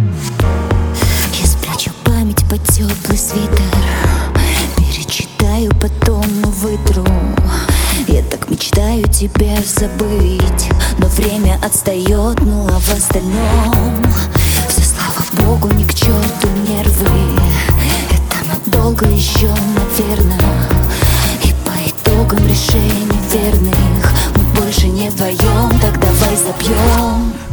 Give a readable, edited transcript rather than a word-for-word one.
Я спрячу память под теплый свитер, перечитаю, потом вытру. Я так мечтаю тебя забыть, но время отстает, ну а в остальном все, слава богу, ни к черту нервы. Это надолго еще, наверное, и по итогам решений верных мы больше не вдвоем. Так давай запьем.